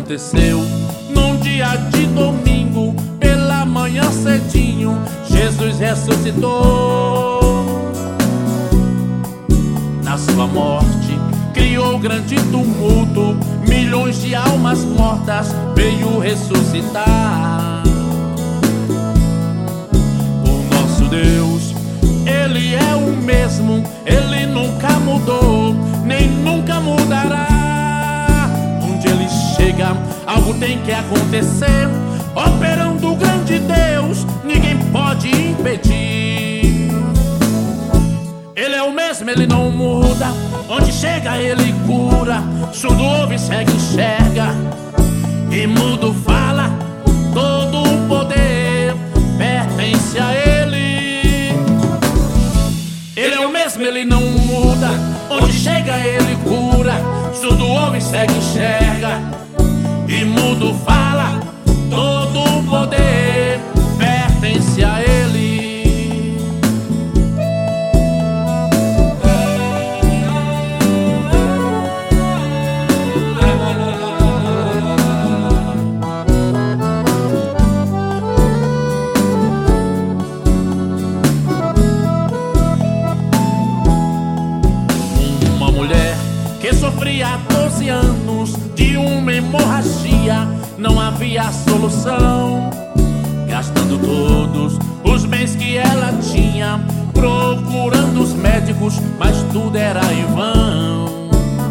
aconteceu num dia de domingo, pela manhã cedinho, Jesus ressuscitou. Na sua morte criou grande tumulto, milhões de almas mortas veio ressuscitar. O nosso Deus, Ele é o mesmo, Ele nunca mudou, nem nunca mudará. Onde Ele chega, algo tem que acontecer. Operando o grande Deus, ninguém pode impedir. Ele é o mesmo, Ele não muda. Onde chega Ele cura, surdo ouve, cego enxerga, e mudo fala. Todo o poder pertence a Ele. Ele é o mesmo, Ele não muda. Onde chega Ele cura, surdo ouve, cego enxerga, e mudo fala. Todo o poder pertence a Ele. Uma mulher que sofria há 12 anos de uma hemorragia, não havia solução, gastando todos os bens que ela tinha, procurando os médicos, mas tudo era em vão.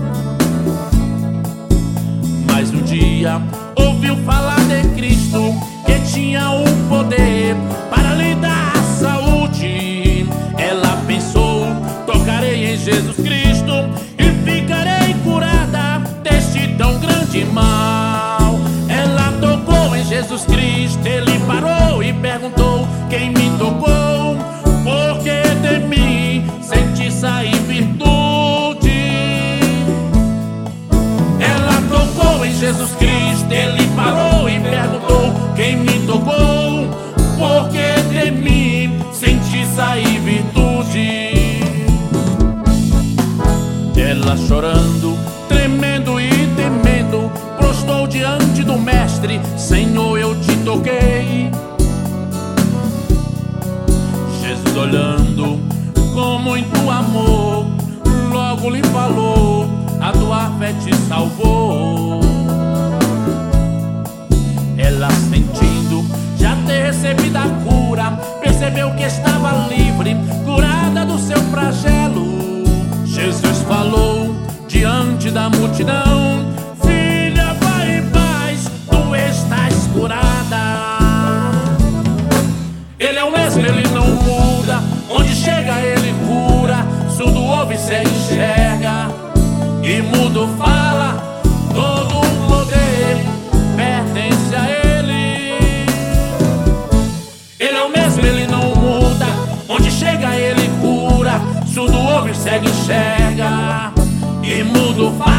Mas um dia ouviu falar de Cristo, que tinha o poder para lhe dar saúde. Ela pensou: tocarei em Jesus Cristo e ficarei curada deste tão grande mal. Ela tocou em Jesus Cristo, Ele parou e perguntou: quem me tocou? Porque de mim senti sair virtude. Ela tocou em Jesus Cristo, Ele parou e perguntou: quem me tocou? Porque de mim senti sair virtude. Ela chorando, tremendo e temendo, prostou diante do mestre: Senhor, eu te toquei. Jesus, olhando com muito amor, logo lhe falou: a tua fé te salvou. Ela, sentindo já ter recebido a cura, percebeu que estava livre, curada do seu flagelo. Jesus falou diante da multidão: filha, vai em paz, tu estás curada. Ele é o mesmo, Ele não muda. Onde chega Ele cura, surdo ouve, cego enxerga, e mudo fala. Todo o poder pertence a Ele. Ele é o mesmo, Ele não muda. Onde chega Ele cura, surdo ouve, cego enxerga, e mudo fala.